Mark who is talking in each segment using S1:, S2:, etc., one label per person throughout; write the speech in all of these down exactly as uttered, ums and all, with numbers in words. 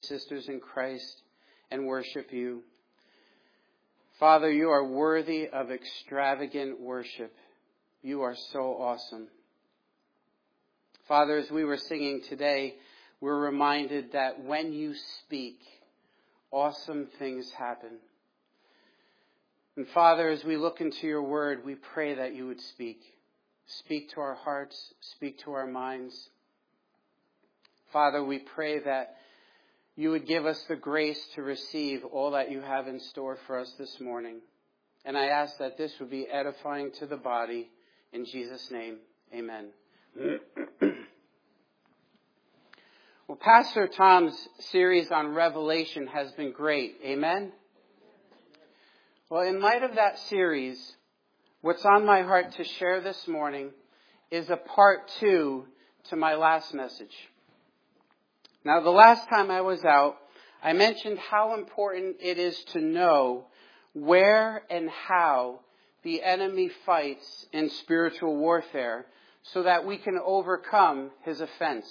S1: sisters in Christ and worship you. Father, you are worthy of extravagant worship. You are so awesome. Father, as we were singing today, we're reminded that when you speak, awesome things happen. And Father, as we look into your word, we pray that you would speak. Speak to our hearts, speak to our minds. Father, we pray that you would give us the grace to receive all that you have in store for us this morning. And I ask that this would be edifying to the body. In Jesus' name, amen. Well, Pastor Tom's series on Revelation has been great. Amen? Well, in light of that series, what's on my heart to share this morning is a part two to my last message. Now, the last time I was out, I mentioned how important it is to know where and how the enemy fights in spiritual warfare so that we can overcome his offense.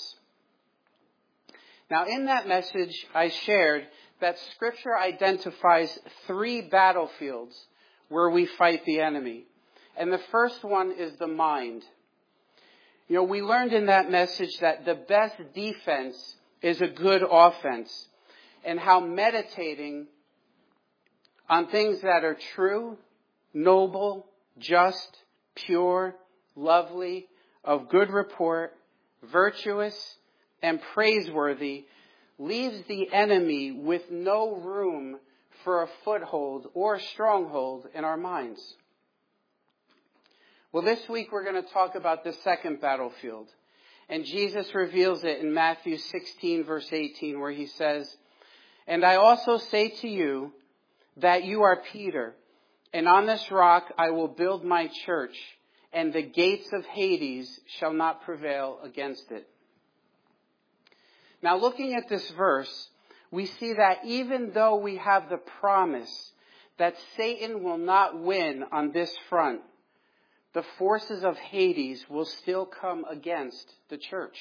S1: Now, in that message, I shared that Scripture identifies three battlefields where we fight the enemy. And the first one is the mind. You know, we learned in that message that the best defense is a good offense, and how meditating on things that are true, noble, just, pure, lovely, of good report, virtuous, and praiseworthy leaves the enemy with no room for a foothold or a stronghold in our minds. Well, this week we're going to talk about the second battlefield. And Jesus reveals it in Matthew sixteen, verse eighteen, where he says, "And I also say to you that you are Peter, and on this rock I will build my church, and the gates of Hades shall not prevail against it." Now, looking at this verse, we see that even though we have the promise that Satan will not win on this front, the forces of Hades will still come against the church.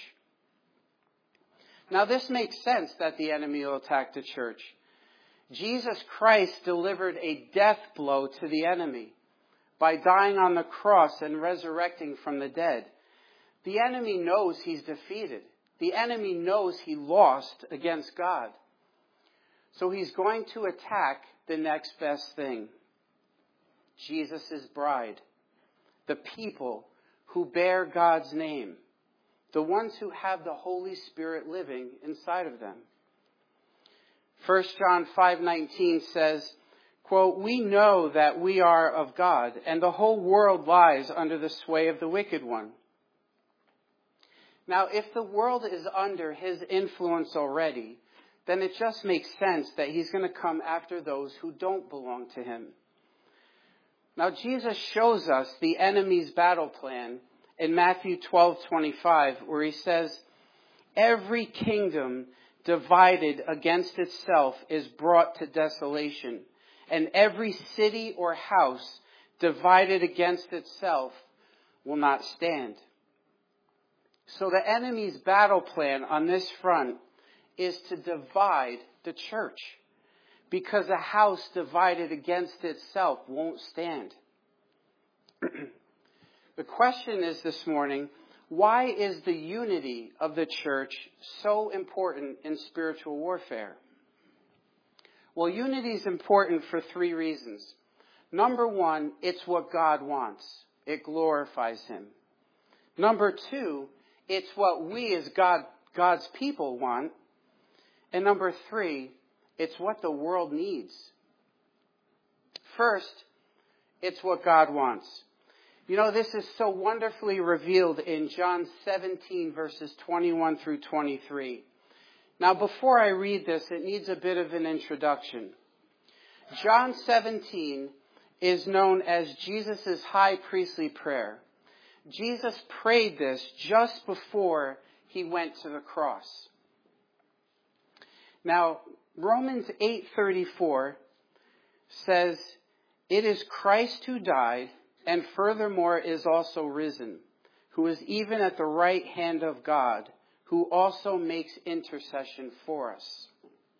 S1: Now, this makes sense that the enemy will attack the church. Jesus Christ delivered a death blow to the enemy by dying on the cross and resurrecting from the dead. The enemy knows he's defeated. The enemy knows he lost against God. So he's going to attack the next best thing. Jesus' bride. The people who bear God's name. The ones who have the Holy Spirit living inside of them. First John five nineteen says, quote, "We know that we are of God, and the whole world lies under the sway of the wicked one." Now, if the world is under his influence already, then it just makes sense that he's going to come after those who don't belong to him. Now, Jesus shows us the enemy's battle plan in Matthew twelve twenty-five, where he says, "Every kingdom divided against itself is brought to desolation, and every city or house divided against itself will not stand." So the enemy's battle plan on this front is to divide the church, because a house divided against itself won't stand. The question is this morning, why is the unity of the church so important in spiritual warfare? Well, unity is important for three reasons. Number one, it's what God wants. It glorifies him. Number two, it's what we as God, God's people want. And number three, it's what the world needs. First, it's what God wants. You know, this is so wonderfully revealed in John seventeen, verses twenty-one through twenty-three. Now, before I read this, it needs a bit of an introduction. John seventeen is known as Jesus' high priestly prayer. Jesus prayed this just before he went to the cross. Now, Romans eight thirty-four says, "It is Christ who died, and furthermore is also risen, who is even at the right hand of God, who also makes intercession for us."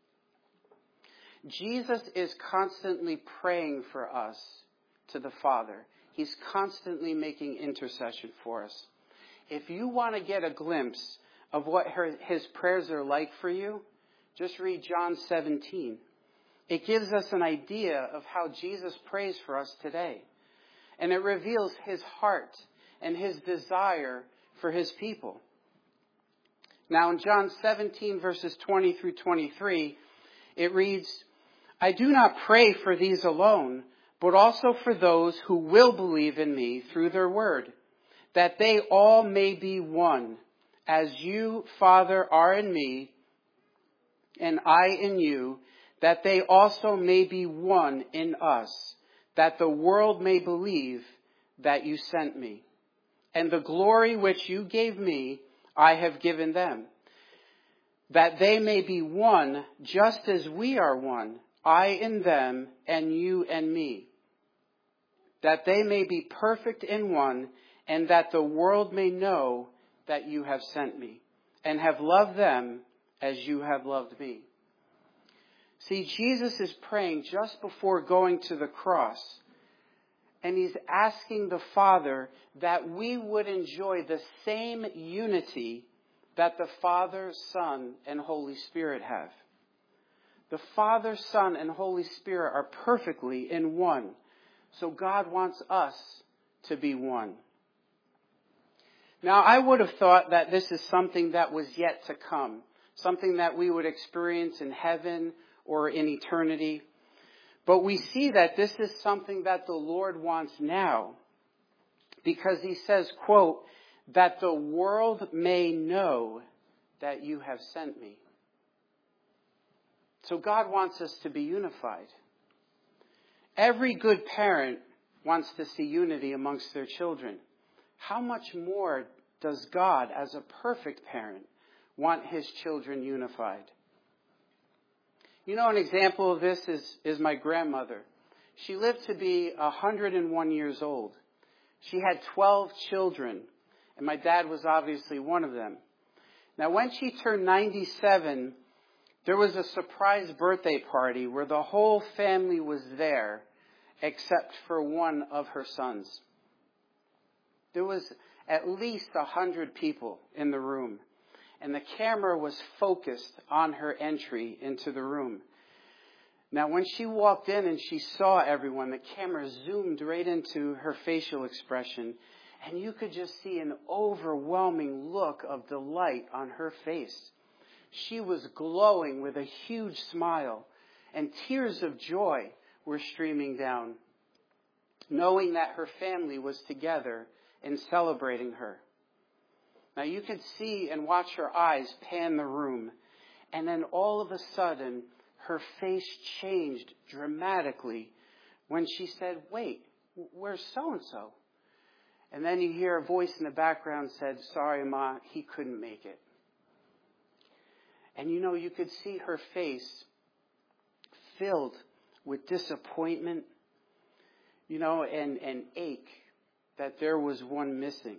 S1: Jesus is constantly praying for us to the Father. He's constantly making intercession for us. If you want to get a glimpse of what her, his prayers are like for you, just read John seventeen. It gives us an idea of how Jesus prays for us today. And it reveals his heart and his desire for his people. Now in John seventeen, verses twenty through twenty-three, it reads, I do not pray for these alone, but also for those who will believe in me through their word, that they all may be one, as you, Father, are in me, and I in you, that they also may be one in us, that the world may believe that you sent me. And the glory which you gave me, I have given them, that they may be one just as we are one, I in them and you and me, that they may be perfect in one, and that the world may know that you have sent me, and have loved them as you have loved me. See, Jesus is praying just before going to the cross, and he's asking the Father that we would enjoy the same unity that the Father, Son, and Holy Spirit have. The Father, Son, and Holy Spirit are perfectly in one. So God wants us to be one. Now, I would have thought that this is something that was yet to come, something that we would experience in heaven or in eternity. But we see that this is something that the Lord wants now, because he says, quote, that the world may know that you have sent me. So God wants us to be unified. Every good parent wants to see unity amongst their children. How much more does God, as a perfect parent, want his children unified? You know, an example of this is, is my grandmother. She lived to be one hundred one years old. She had twelve children, and my dad was obviously one of them. Now, when she turned ninety-seven, there was a surprise birthday party where the whole family was there, except for one of her sons. There was at least a hundred people in the room, and the camera was focused on her entry into the room. Now, when she walked in and she saw everyone, the camera zoomed right into her facial expression, and you could just see an overwhelming look of delight on her face. She was glowing with a huge smile, and tears of joy were streaming down, knowing that her family was together and celebrating her. Now you could see and watch her eyes pan the room, and then all of a sudden her face changed dramatically when she said, wait, where's so-and-so? And then you hear a voice in the background said, sorry, Ma, he couldn't make it. And you know, you could see her face filled with disappointment, you know, and, and ache that there was one missing.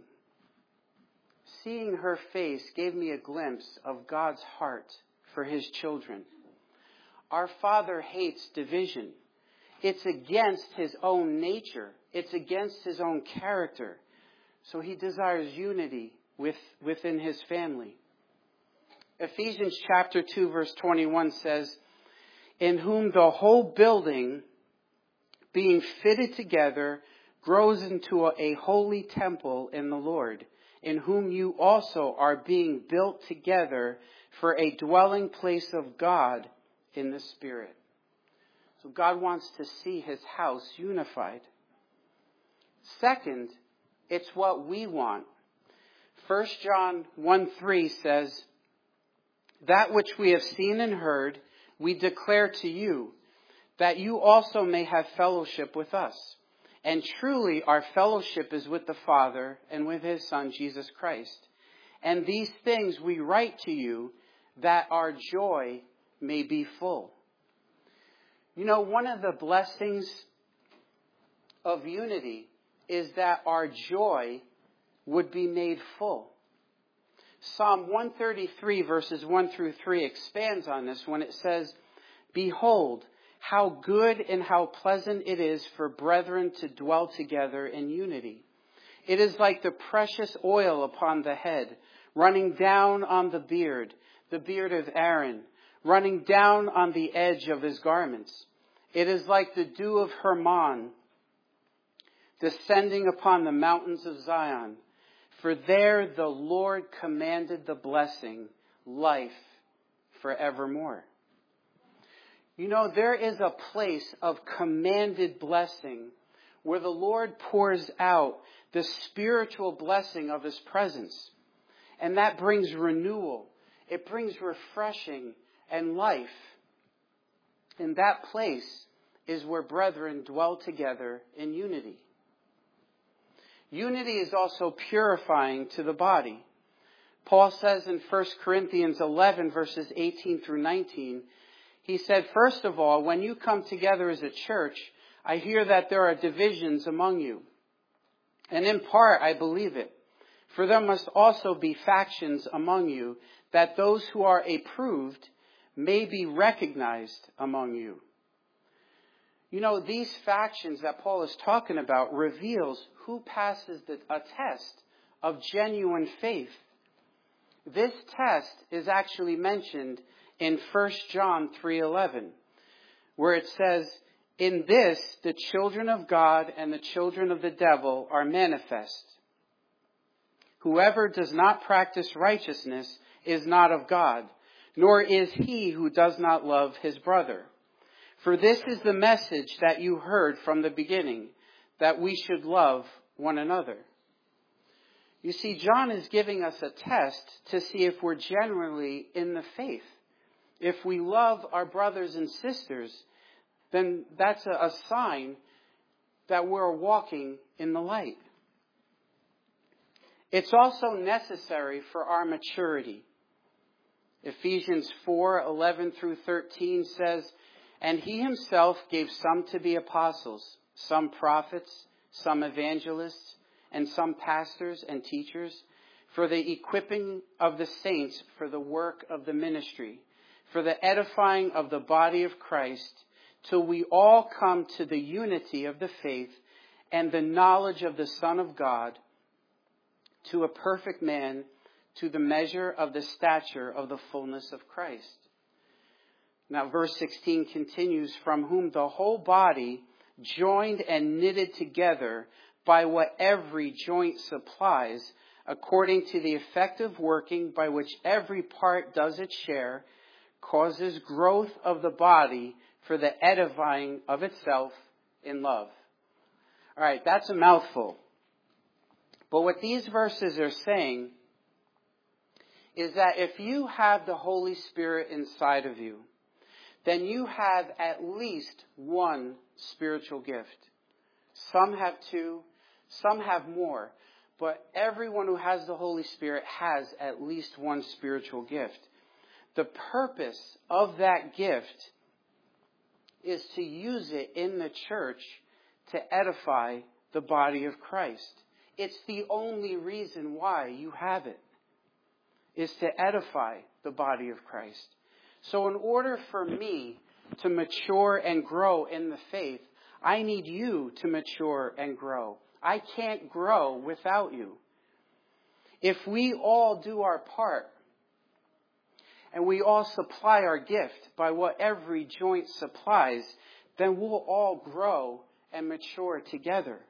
S1: Seeing her face gave me a glimpse of God's heart for his children. Our Father hates division. It's against his own nature. It's against his own character. So he desires unity with, within his family. Ephesians chapter two, verse twenty-one says, in whom the whole building, being fitted together, grows into a, a holy temple in the Lord, in whom you also are being built together for a dwelling place of God in the Spirit. So God wants to see his house unified. Second, it's what we want. First John one three says, that which we have seen and heard, we declare to you, that you also may have fellowship with us. And truly our fellowship is with the Father and with his Son, Jesus Christ. And these things we write to you, that our joy may be full. You know, one of the blessings of unity is that our joy would be made full. Psalm one thirty-three verses one through three expands on this when it says, Behold, how good and how pleasant it is for brethren to dwell together in unity. It is like the precious oil upon the head, running down on the beard, the beard of Aaron, running down on the edge of his garments. It is like the dew of Hermon, descending upon the mountains of Zion. For there the Lord commanded the blessing, life forevermore. You know, there is a place of commanded blessing where the Lord pours out the spiritual blessing of his presence. And that brings renewal. It brings refreshing and life. And that place is where brethren dwell together in unity. Unity is also purifying to the body. Paul says in First Corinthians eleven, verses eighteen through nineteen, he said, first of all, when you come together as a church, I hear that there are divisions among you. And in part, I believe it. For there must also be factions among you, that those who are approved may be recognized among you. You know, these factions that Paul is talking about reveals who passes the, a test of genuine faith. This test is actually mentioned in First John three eleven, where it says, in this the children of God and the children of the devil are manifest. Whoever does not practice righteousness is not of God, nor is he who does not love his brother. For this is the message that you heard from the beginning, that we should love one another. You see, John is giving us a test to see if we're genuinely in the faith. If we love our brothers and sisters, then that's a, a sign that we're walking in the light. It's also necessary for our maturity. Ephesians four eleven through thirteen says, and he himself gave some to be apostles, some prophets, some evangelists, and some pastors and teachers, for the equipping of the saints for the work of the ministry, for the edifying of the body of Christ, till we all come to the unity of the faith and the knowledge of the Son of God, to a perfect man, to the measure of the stature of the fullness of Christ. Now, verse sixteen continues, from whom the whole body, joined and knitted together by what every joint supplies, according to the effective working by which every part does its share, causes growth of the body for the edifying of itself in love. All right, that's a mouthful. But what these verses are saying is that if you have the Holy Spirit inside of you, then you have at least one spiritual gift. Some have two, some have more. But everyone who has the Holy Spirit has at least one spiritual gift. The purpose of that gift is to use it in the church to edify the body of Christ. It's the only reason why you have it, is to edify the body of Christ. So in order for me to mature and grow in the faith, I need you to mature and grow. I can't grow without you. If we all do our part, and we all supply our gift by what every joint supplies, then we'll all grow and mature together.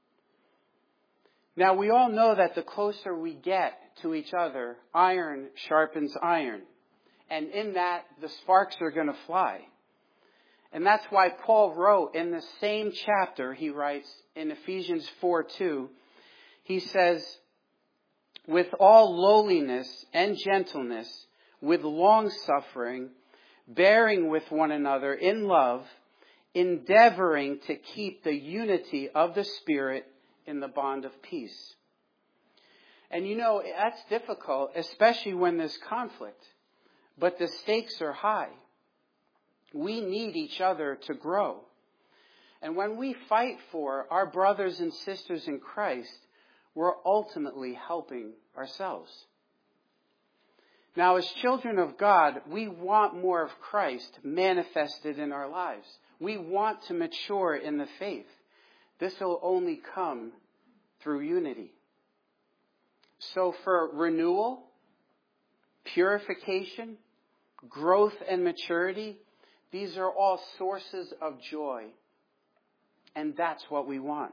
S1: Now, we all know that the closer we get to each other, iron sharpens iron. And in that, the sparks are going to fly. And that's why Paul wrote in the same chapter, he writes in Ephesians four two, he says, with all lowliness and gentleness, with long suffering, bearing with one another in love, endeavoring to keep the unity of the Spirit in the bond of peace. And you know, that's difficult, especially when there's conflict. But the stakes are high. We need each other to grow. And when we fight for our brothers and sisters in Christ, we're ultimately helping ourselves. Now, as children of God, we want more of Christ manifested in our lives. We want to mature in the faith. This will only come through unity. So for renewal, purification, growth and maturity, these are all sources of joy. And that's what we want.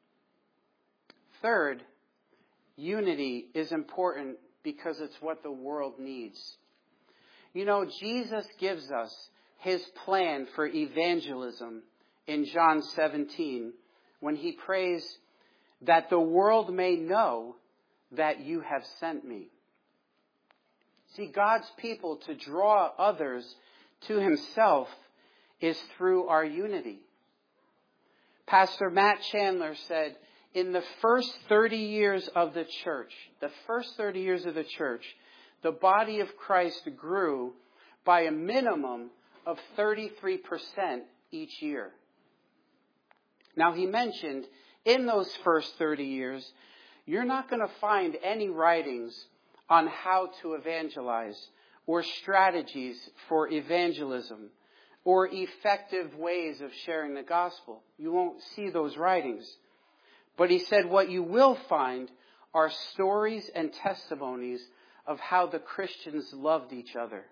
S1: Third, unity is important because it's what the world needs. You know, Jesus gives us his plan for evangelism in John seventeen when he prays that the world may know that you have sent me. See, God's people to draw others to himself is through our unity. Pastor Matt Chandler said, in the first thirty years of the church, the first thirty years of the church, the body of Christ grew by a minimum of thirty-three percent each year. Now, he mentioned in those first thirty years, you're not going to find any writings on how to evangelize or strategies for evangelism or effective ways of sharing the gospel. You won't see those writings. But he said what you will find are stories and testimonies of how the Christians loved each other.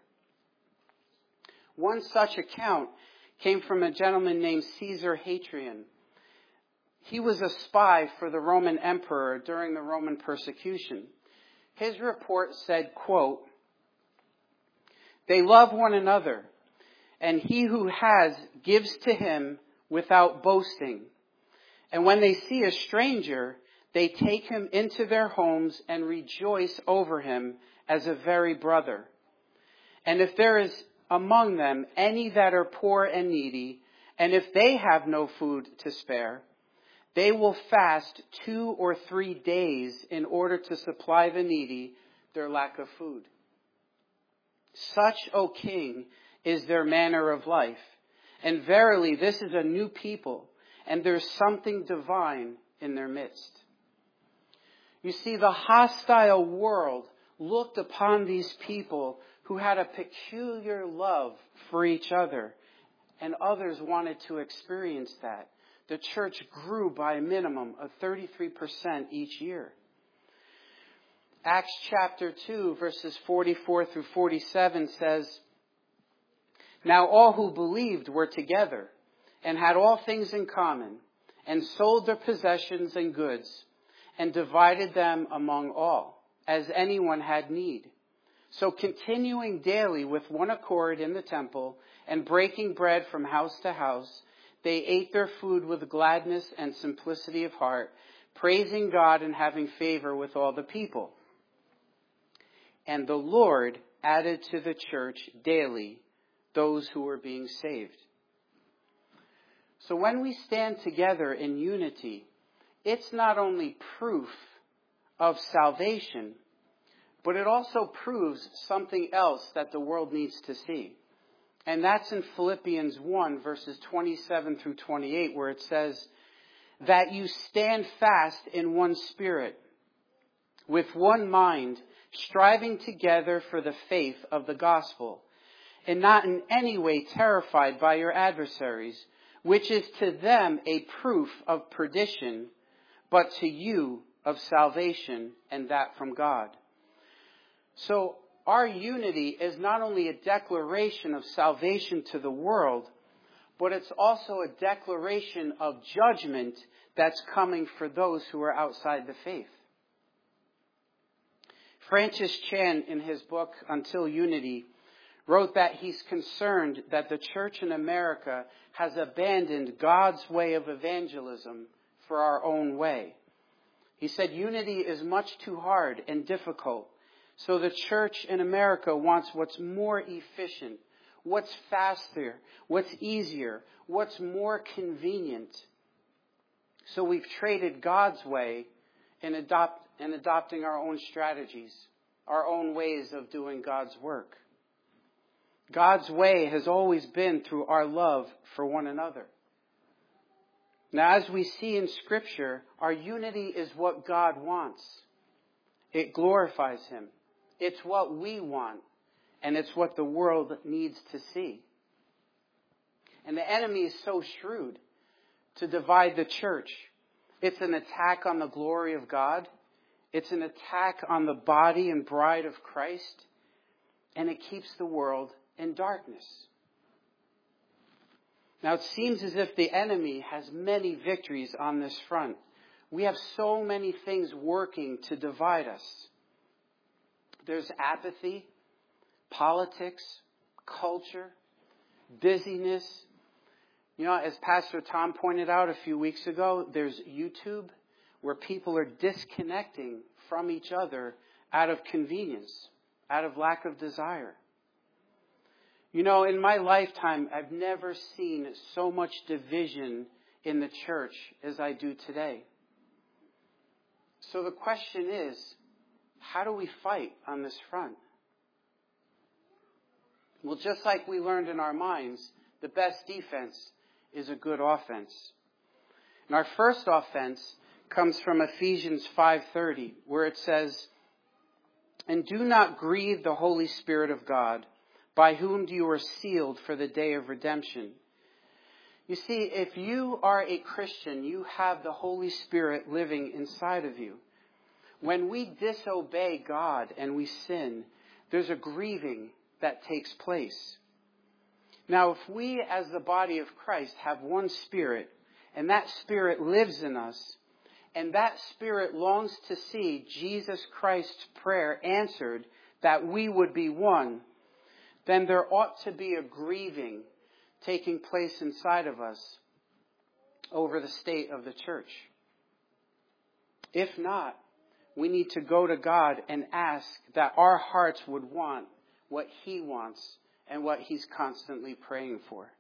S1: One such account came from a gentleman named Caesar Hadrian. He was a spy for the Roman emperor during the Roman persecution. His report said, quote, "They love one another, and he who has gives to him without boasting. And when they see a stranger, they take him into their homes and rejoice over him as a very brother. And if there is among them any that are poor and needy, and if they have no food to spare, they will fast two or three days in order to supply the needy their lack of food. Such, O King, is their manner of life. And verily, this is a new people, and there's something divine in their midst." You see, the hostile world looked upon these people who had a peculiar love for each other, and others wanted to experience that. The church grew by a minimum of thirty-three percent each year. Acts chapter two, verses forty-four through forty-seven says, "Now all who believed were together and had all things in common, and sold their possessions and goods, and divided them among all, as anyone had need. So continuing daily with one accord in the temple, and breaking bread from house to house, they ate their food with gladness and simplicity of heart, praising God and having favor with all the people. And the Lord added to the church daily those who were being saved." So when we stand together in unity, it's not only proof of salvation, but it also proves something else that the world needs to see. And that's in Philippians one, verses twenty-seven through twenty-eight, where it says, "That you stand fast in one spirit, with one mind, striving together for the faith of the gospel, and not in any way terrified by your adversaries, which is to them a proof of perdition, but to you of salvation, and that from God." So our unity is not only a declaration of salvation to the world, but it's also a declaration of judgment that's coming for those who are outside the faith. Francis Chan, in his book, Until Unity, wrote that he's concerned that the church in America has abandoned God's way of evangelism for our own way. He said unity is much too hard and difficult. So the church in America wants what's more efficient, what's faster, what's easier, what's more convenient. So we've traded God's way in, adopt, in adopting our own strategies, our own ways of doing God's work. God's way has always been through our love for one another. Now, as we see in Scripture, our unity is what God wants. It glorifies Him. It's what we want, and it's what the world needs to see. And the enemy is so shrewd to divide the church. It's an attack on the glory of God. It's an attack on the body and bride of Christ. And it keeps the world in darkness. Now it seems as if the enemy has many victories on this front. We have so many things working to divide us. There's apathy, politics, culture, busyness. You know, as Pastor Tom pointed out a few weeks ago, there's YouTube, where people are disconnecting from each other out of convenience, out of lack of desire. You know, in my lifetime, I've never seen so much division in the church as I do today. So the question is, how do we fight on this front? Well, just like we learned in our minds, the best defense is a good offense. And our first offense comes from Ephesians five thirty, where it says, "And do not grieve the Holy Spirit of God, by whom you are sealed for the day of redemption." You see, if you are a Christian, you have the Holy Spirit living inside of you. When we disobey God and we sin, there's a grieving that takes place. Now, if we as the body of Christ have one Spirit, and that Spirit lives in us, and that Spirit longs to see Jesus Christ's prayer answered, that we would be one, then there ought to be a grieving taking place inside of us over the state of the church. If not, we need to go to God and ask that our hearts would want what He wants and what He's constantly praying for.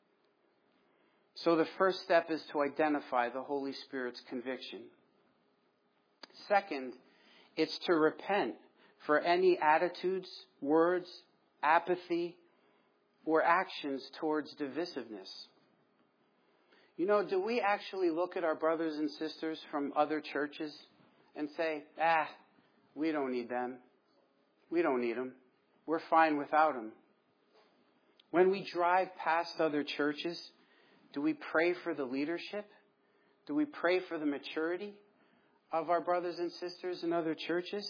S1: So the first step is to identify the Holy Spirit's conviction. Second, it's to repent for any attitudes, words, apathy, or actions towards divisiveness. You know, do we actually look at our brothers and sisters from other churches and say, ah, we don't need them. We don't need them. We're fine without them. When we drive past other churches, do we pray for the leadership? Do we pray for the maturity of our brothers and sisters in other churches?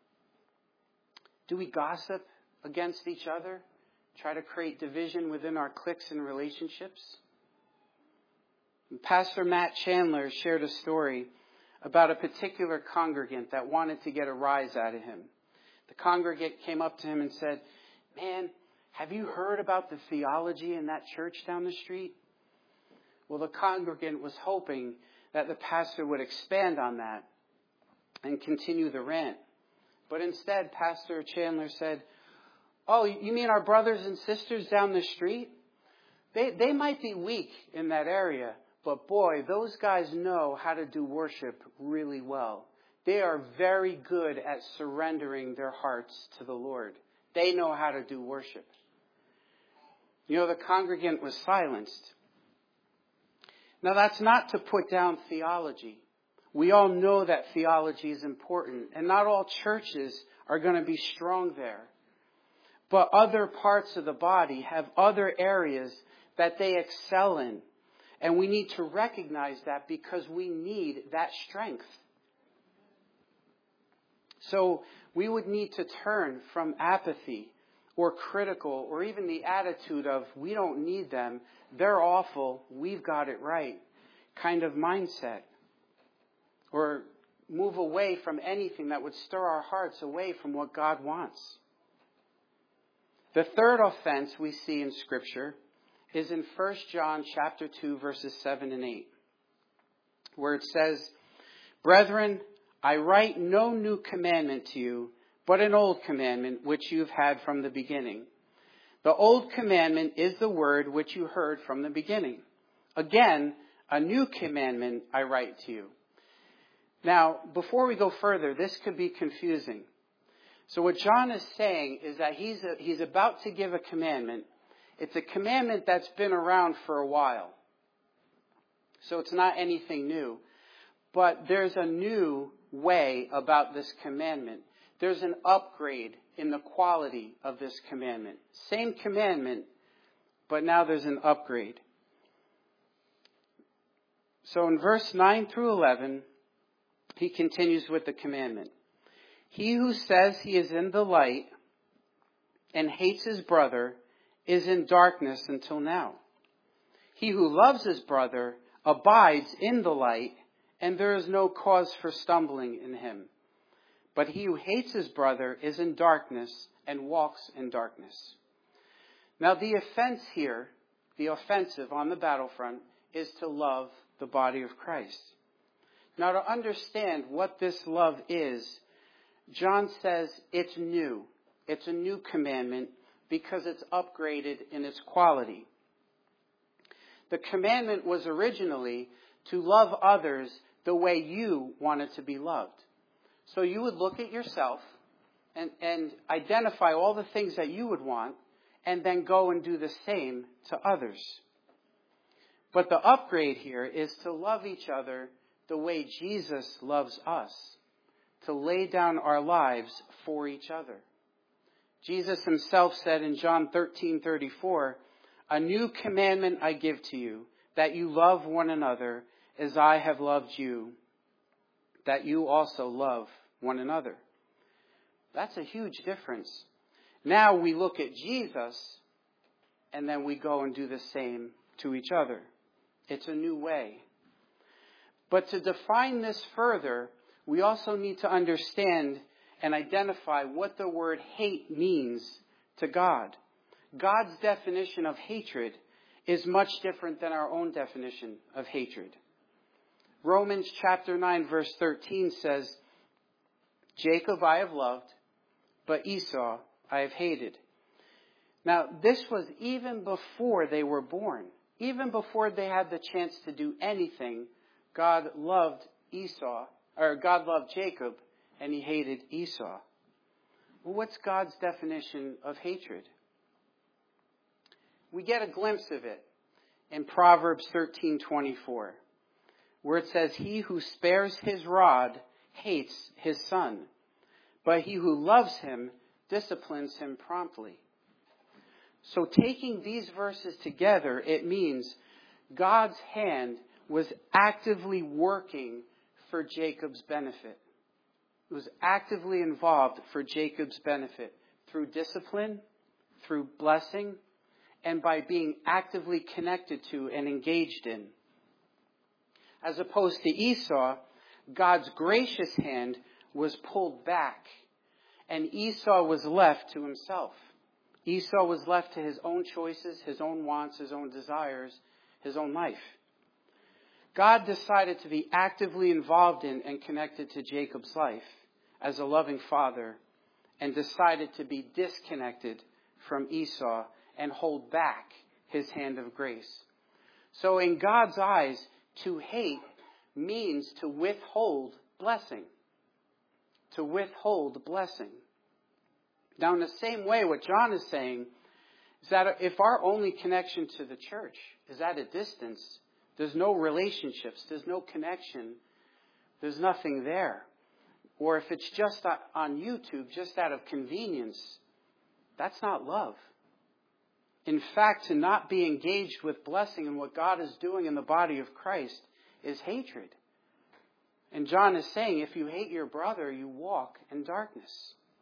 S1: Do we gossip against each other? Try to create division within our cliques and relationships? And Pastor Matt Chandler shared a story about a particular congregant that wanted to get a rise out of him. The congregant came up to him and said, "Man, have you heard about the theology in that church down the street?" Well, the congregant was hoping that the pastor would expand on that and continue the rant. But instead, Pastor Chandler said, "Oh, you mean our brothers and sisters down the street? They, they might be weak in that area, but boy, those guys know how to do worship really well. They are very good at surrendering their hearts to the Lord. They know how to do worship." You know, the congregant was silenced. Now, that's not to put down theology. We all know that theology is important, and not all churches are going to be strong there. But other parts of the body have other areas that they excel in. And we need to recognize that because we need that strength. So we would need to turn from apathy or critical or even the attitude of we don't need them, they're awful, we've got it right kind of mindset. Or move away from anything that would stir our hearts away from what God wants. The third offense we see in Scripture is in First John chapter two, verses seven and eight, where it says, "Brethren, I write no new commandment to you, but an old commandment which you've had from the beginning. The old commandment is the word which you heard from the beginning. Again, a new commandment I write to you." Now, before we go further, this could be confusing. So what John is saying is that he's a, he's about to give a commandment. It's a commandment that's been around for a while. So it's not anything new. But there's a new way about this commandment. there's an upgrade in the quality of this commandment. Same commandment, but now there's an upgrade. So in verse nine through eleven, he continues with the commandment. He who says he is in the light and hates his brother is in darkness until now. He who loves his brother abides in the light, and there is no cause for stumbling in him. But he who hates his brother is in darkness and walks in darkness. Now the offense here, the offensive on the battlefront, is to love the body of Christ. Now to understand what this love is, John says it's new. It's a new commandment because it's upgraded in its quality. The commandment was originally to love others the way you wanted to be loved. So you would look at yourself and, and identify all the things that you would want and then go and do the same to others. But the upgrade here is to love each other the way Jesus loves us, to lay down our lives for each other. Jesus himself said in John thirteen thirty-four, "A new commandment I give to you, that you love one another as I have loved you, that you also love one another." That's a huge difference. Now we look at Jesus and then we go and do the same to each other. It's a new way. But to define this further, we also need to understand and identify what the word hate means to God. God's definition of hatred is much different than our own definition of hatred. Romans chapter nine verse thirteen says, "Jacob I have loved, but Esau I have hated." Now this was even before they were born. Even before they had the chance to do anything, God loved Esau, or God loved Jacob, and he hated Esau. Well, what's God's definition of hatred? We get a glimpse of it in Proverbs thirteen twenty-four, where it says, "He who spares his rod hates his son, but he who loves him disciplines him promptly." So taking these verses together, it means God's hand was actively working for Jacob's benefit. It was actively involved for Jacob's benefit through discipline, through blessing, and by being actively connected to and engaged in. As opposed to Esau, God's gracious hand was pulled back, and Esau was left to himself. Esau was left to his own choices, his own wants, his own desires, his own life. God decided to be actively involved in and connected to Jacob's life as a loving father, and decided to be disconnected from Esau and hold back his hand of grace. So in God's eyes, to hate means to withhold blessing. To withhold blessing. Now, in the same way, what John is saying is that if our only connection to the church is at a distance, there's no relationships, there's no connection, there's nothing there. Or if it's just on YouTube, just out of convenience, that's not love. In fact, to not be engaged with blessing and what God is doing in the body of Christ is hatred. And John is saying, if you hate your brother, you walk in darkness.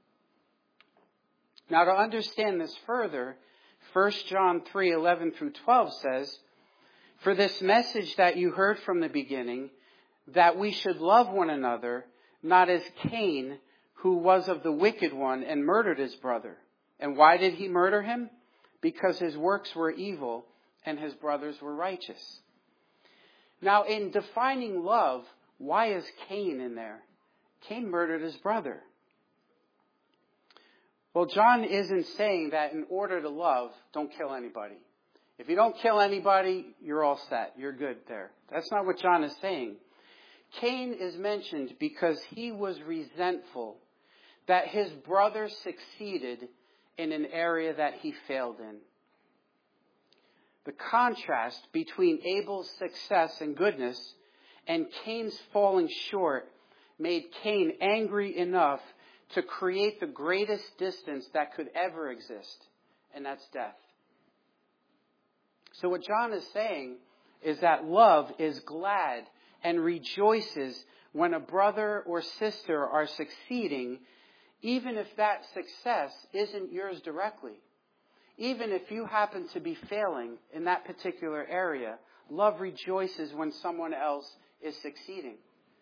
S1: Now, to understand this further, First John three eleven through twelve says, "For this message that you heard from the beginning, that we should love one another, not as Cain, who was of the wicked one and murdered his brother. And why did he murder him? Because his works were evil and his brothers were righteous." Now, in defining love, why is Cain in there? Cain murdered his brother. Well, John isn't saying that in order to love, don't kill anybody. If you don't kill anybody, you're all set. You're good there. That's not what John is saying. Cain is mentioned because he was resentful that his brother succeeded in an area that he failed in. The contrast between Abel's success and goodness and Cain's falling short made Cain angry enough to create the greatest distance that could ever exist, and that's death. So what John is saying is that love is glad and rejoices when a brother or sister are succeeding, even if that success isn't yours directly. Even if you happen to be failing in that particular area, love rejoices when someone else is succeeding.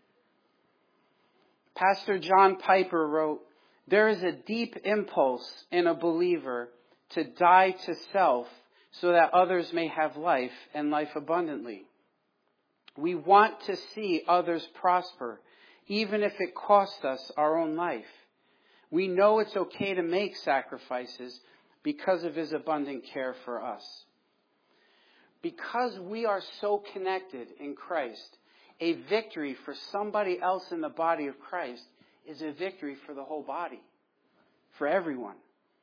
S1: Pastor John Piper wrote, "There is a deep impulse in a believer to die to self so that others may have life and life abundantly. We want to see others prosper, even if it costs us our own life. We know it's okay to make sacrifices because of his abundant care for us." Because we are so connected in Christ, a victory for somebody else in the body of Christ is a victory for the whole body, for everyone.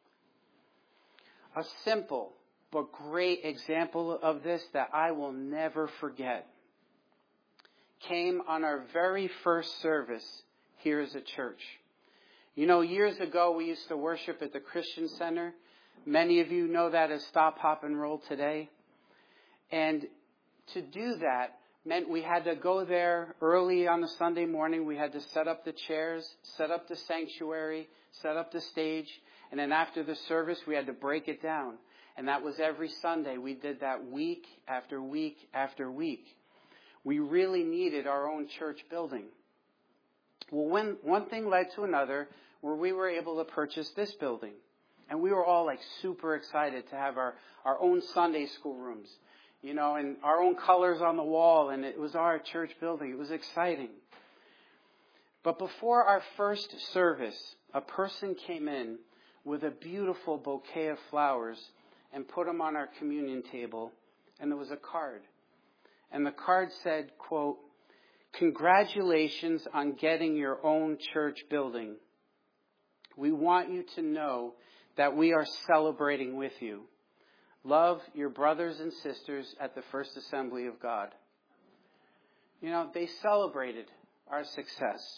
S1: A simple but great example of this that I will never forget came on our very first service here as a church. You know, years ago we used to worship at the Christian Center. Many of you know that as Stop, Hop, and Roll today. And to do that meant we had to go there early on the Sunday morning. We had to set up the chairs, set up the sanctuary, set up the stage. And then after the service, we had to break it down. And that was every Sunday. We did that week after week after week. We really needed our own church building. Well, when one thing led to another, where we were able to purchase this building. And we were all like super excited to have our, our own Sunday school rooms, you know, and our own colors on the wall. And it was our church building. It was exciting. But before our first service, a person came in with a beautiful bouquet of flowers and put them on our communion table. And there was a card. And the card said, quote, "Congratulations on getting your own church building. We want you to know that we are celebrating with you. Love your brothers and sisters at the First Assembly of God." You know, they celebrated our success.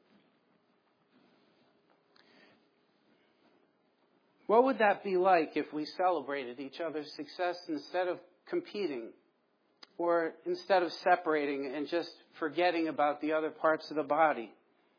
S1: What would that be like if we celebrated each other's success instead of competing, or instead of separating and just forgetting about the other parts of the body?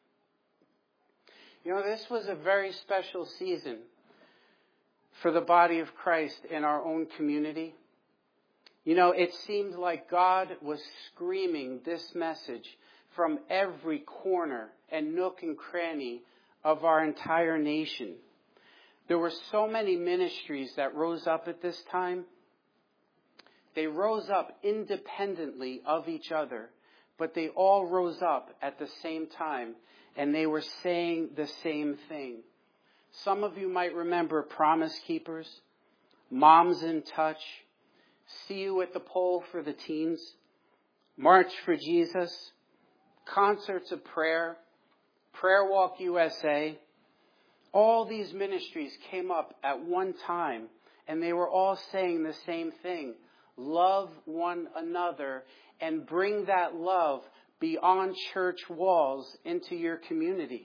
S1: You know, this was a very special season for the body of Christ in our own community. You know, it seemed like God was screaming this message from every corner and nook and cranny of our entire nation. There were so many ministries that rose up at this time. They rose up independently of each other, but they all rose up at the same time, and they were saying the same thing. Some of you might remember Promise Keepers, Moms in Touch, See You at the Pole for the teens, March for Jesus, Concerts of Prayer, Prayer Walk U S A. All these ministries came up at one time, and they were all saying the same thing. Love one another and bring that love beyond church walls into your community.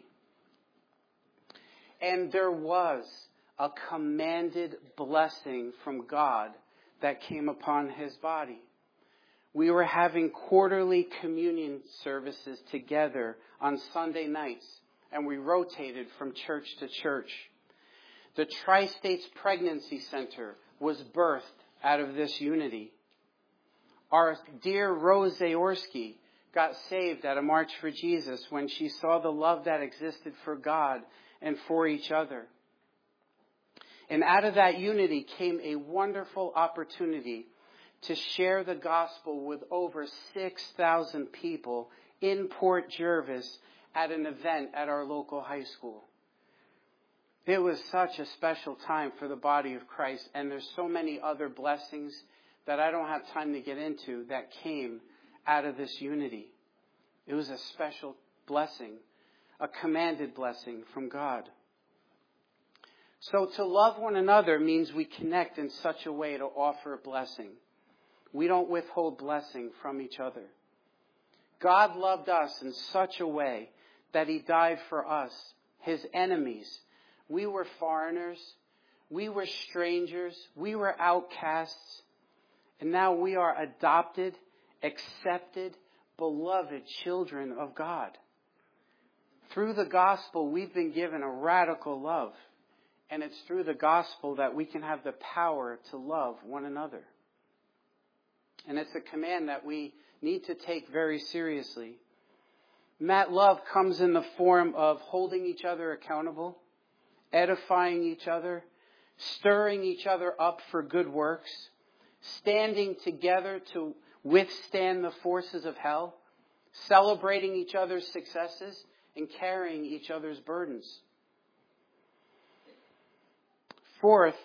S1: And there was a commanded blessing from God that came upon his body. We were having quarterly communion services together on Sunday nights, and we rotated from church to church. The Tri-States Pregnancy Center was birthed out of this unity. Our dear Rose Zaorski got saved at a March for Jesus when she saw the love that existed for God and for each other. And out of that unity came a wonderful opportunity to share the gospel with over six thousand people in Port Jervis at an event at our local high school. It was such a special time for the body of Christ, and there's so many other blessings that I don't have time to get into that came out of this unity. It was a special blessing, a commanded blessing from God. So to love one another means we connect in such a way to offer a blessing. We don't withhold blessing from each other. God loved us in such a way that he died for us his enemies. We were foreigners. We were strangers. We were outcasts. And now we are adopted, accepted, beloved children of God. Through the gospel, we've been given a radical love. And it's through the gospel that we can have the power to love one another. And it's a command that we need to take very seriously. And that love comes in the form of holding each other accountable, edifying each other, stirring each other up for good works, standing together to withstand the forces of hell, celebrating each other's successes, and carrying each other's burdens. Fourth,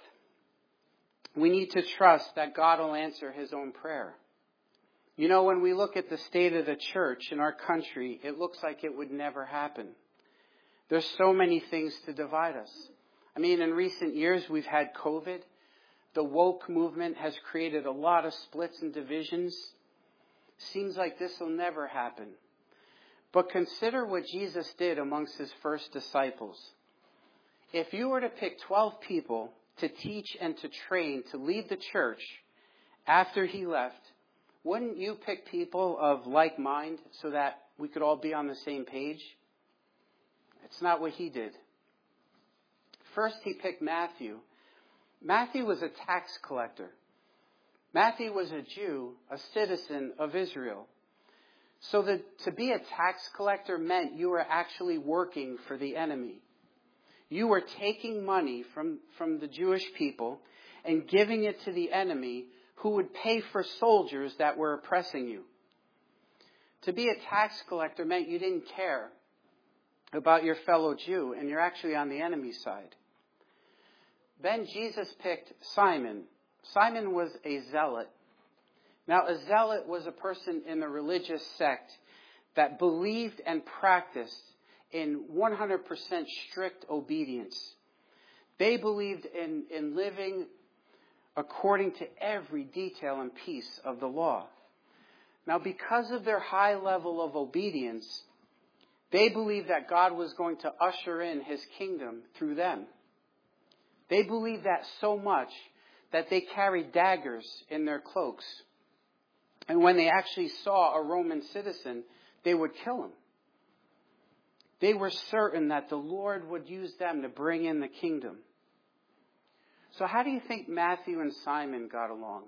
S1: we need to trust that God will answer his own prayer. You know, when we look at the state of the church in our country, it looks like it would never happen. There's so many things to divide us. I mean, in recent years, we've had COVID. The woke movement has created a lot of splits and divisions. Seems like this will never happen. But consider what Jesus did amongst his first disciples. If you were to pick twelve people to teach and to train to lead the church after he left, wouldn't you pick people of like mind so that we could all be on the same page? It's not what he did. First, he picked Matthew. Matthew was a tax collector. Matthew was a Jew, a citizen of Israel. So that to be a tax collector meant you were actually working for the enemy. You were taking money from, from the Jewish people and giving it to the enemy who would pay for soldiers that were oppressing you. To be a tax collector meant you didn't care about your fellow Jew, and you're actually on the enemy's side. Then Jesus picked Simon. Simon was a zealot. Now, a zealot was a person in the religious sect that believed and practiced in one hundred percent strict obedience. They believed in, in living according to every detail and piece of the law. Now, because of their high level of obedience, they believed that God was going to usher in his kingdom through them. They believed that so much that they carried daggers in their cloaks. And when they actually saw a Roman citizen, they would kill him. They were certain that the Lord would use them to bring in the kingdom. So how do you think Matthew and Simon got along?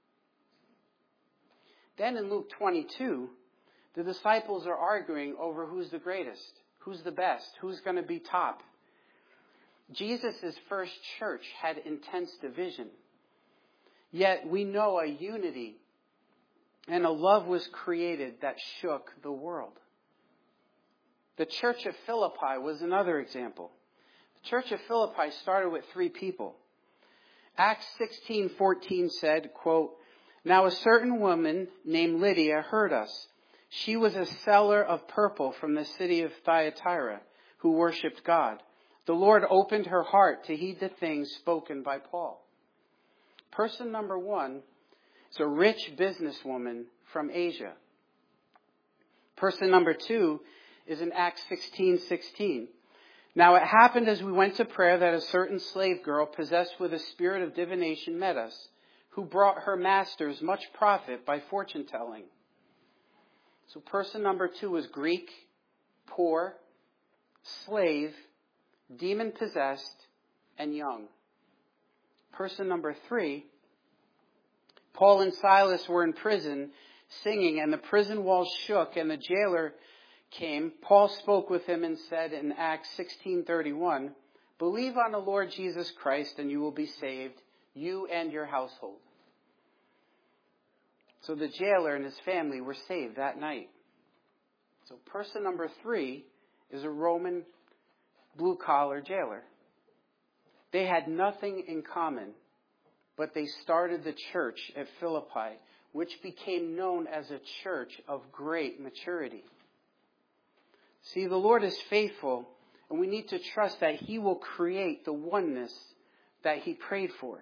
S1: Then in Luke twenty-two, the disciples are arguing over who's the greatest, who's the best, who's going to be top. Jesus' first church had intense division. Yet we know a unity and a love was created that shook the world. The church of Philippi was another example. The church of Philippi started with three people. Acts sixteen fourteen said, quote, "Now a certain woman named Lydia heard us. She was a seller of purple from the city of Thyatira who worshipped God. The Lord opened her heart to heed the things spoken by Paul." Person number one is a rich businesswoman from Asia. Person number two is in Acts sixteen sixteen. "Now it happened as we went to prayer that a certain slave girl possessed with a spirit of divination met us, who brought her masters much profit by fortune telling." So person number two was Greek, poor, slave, demon-possessed, and young. Person number three, Paul and Silas were in prison singing, and the prison walls shook, and the jailer came. Paul spoke with him and said in Acts sixteen thirty-one, "Believe on the Lord Jesus Christ, and you will be saved, you and your household." So the jailer and his family were saved that night. So person number three is a Roman blue-collar jailer. They had nothing in common, but they started the church at Philippi, which became known as a church of great maturity. See, the Lord is faithful, and we need to trust that he will create the oneness that he prayed for.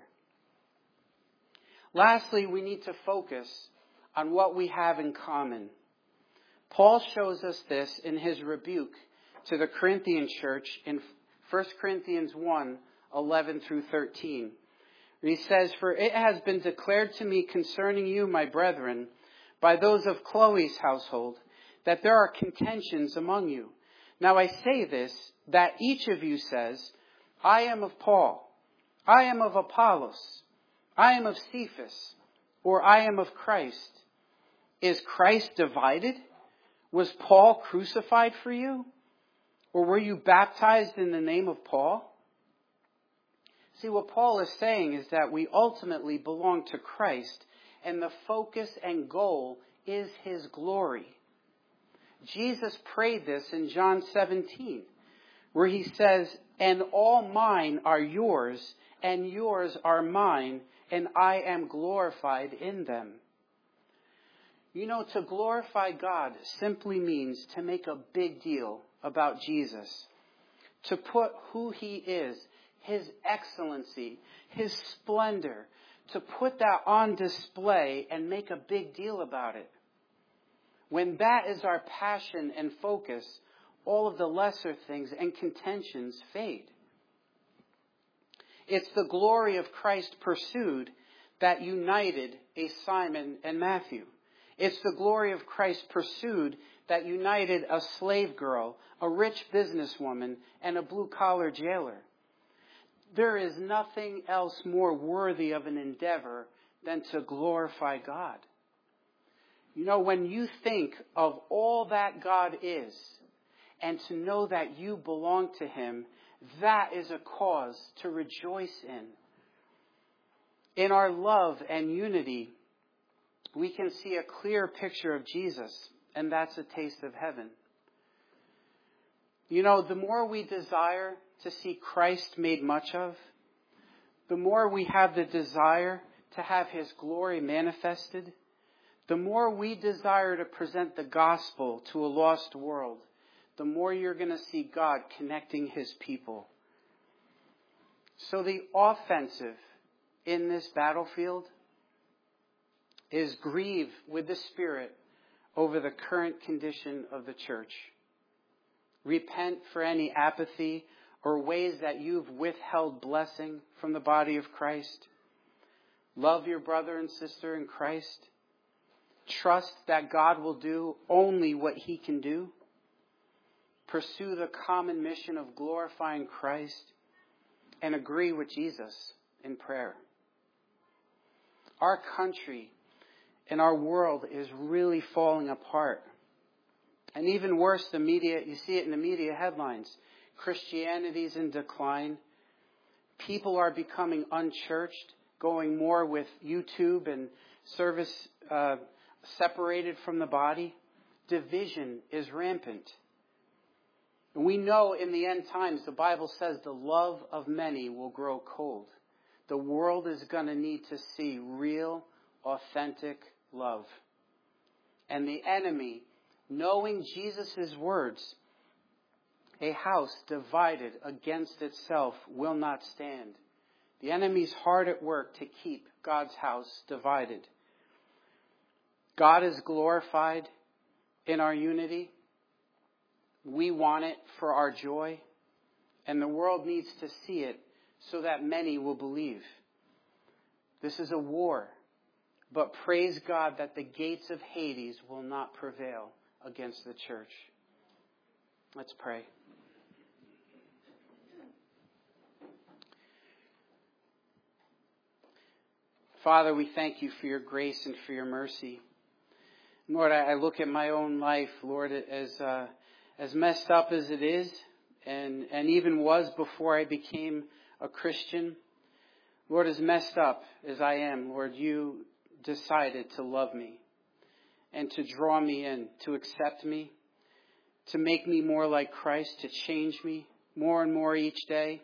S1: Lastly, we need to focus on what we have in common. Paul shows us this in his rebuke to the Corinthian church in First Corinthians one, eleven through thirteen. He says, "For it has been declared to me concerning you, my brethren, by those of Chloe's household, that there are contentions among you. Now I say this, that each of you says, I am of Paul, I am of Apollos, I am of Cephas, or I am of Christ. Is Christ divided? Was Paul crucified for you? Or were you baptized in the name of Paul?" See, what Paul is saying is that we ultimately belong to Christ, and the focus and goal is his glory. Jesus prayed this in John seventeen, where he says, "And all mine are yours, and yours are mine, and I am glorified in them." You know, to glorify God simply means to make a big deal about Jesus, to put who he is, his excellency, his splendor, to put that on display and make a big deal about it. When that is our passion and focus, all of the lesser things and contentions fade. It's the glory of Christ pursued that united a Simon and Matthew. It's the glory of Christ pursued that united a slave girl, a rich businesswoman, and a blue-collar jailer. There is nothing else more worthy of an endeavor than to glorify God. You know, when you think of all that God is, and to know that you belong to him, that is a cause to rejoice in. In our love and unity, we can see a clear picture of Jesus, and that's a taste of heaven. You know, the more we desire to see Christ made much of, the more we have the desire to have his glory manifested, the more we desire to present the gospel to a lost world, the more you're going to see God connecting his people. So the offensive in this battlefield is grieve with the Spirit over the current condition of the church. Repent for any apathy or ways that you've withheld blessing from the body of Christ. Love your brother and sister in Christ. Trust that God will do only what he can do. Pursue the common mission of glorifying Christ, and agree with Jesus in prayer. Our country and our world is really falling apart. And even worse, the media, you see it in the media headlines. Christianity's in decline. People are becoming unchurched, going more with YouTube and service uh, separated from the body. Division is rampant. And we know in the end times, the Bible says the love of many will grow cold. The world is going to need to see real, authentic love. And the enemy, knowing Jesus' words, a house divided against itself will not stand. The enemy's hard at work to keep God's house divided. God is glorified in our unity. We want it for our joy, and the world needs to see it so that many will believe. This is a war, but praise God that the gates of Hades will not prevail against the church. Let's pray. Father, we thank you for your grace and for your mercy. Lord, I look at my own life, Lord, as uh, as messed up as it is, and, and even was before I became a Christian. Lord, as messed up as I am, Lord, you decided to love me and to draw me in, to accept me, to make me more like Christ, to change me more and more each day.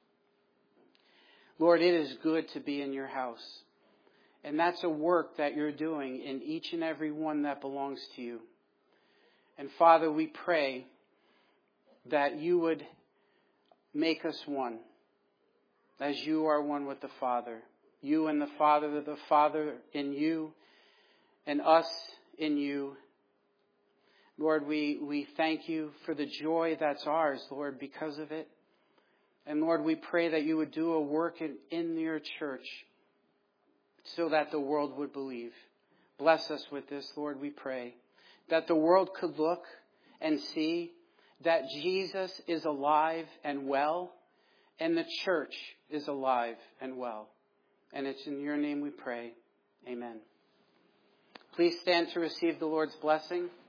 S1: Lord, it is good to be in your house. And that's a work that you're doing in each and every one that belongs to you. And Father, we pray that you would make us one, as you are one with the Father. You and the Father, the Father in you, and us in you. Lord, we, we thank you for the joy that's ours, Lord, because of it. And Lord, we pray that you would do a work in, in your church so that the world would believe. Bless us with this, Lord, we pray. That the world could look and see that Jesus is alive and well, and the church is alive and well. And it's in your name we pray. Amen. Please stand to receive the Lord's blessing.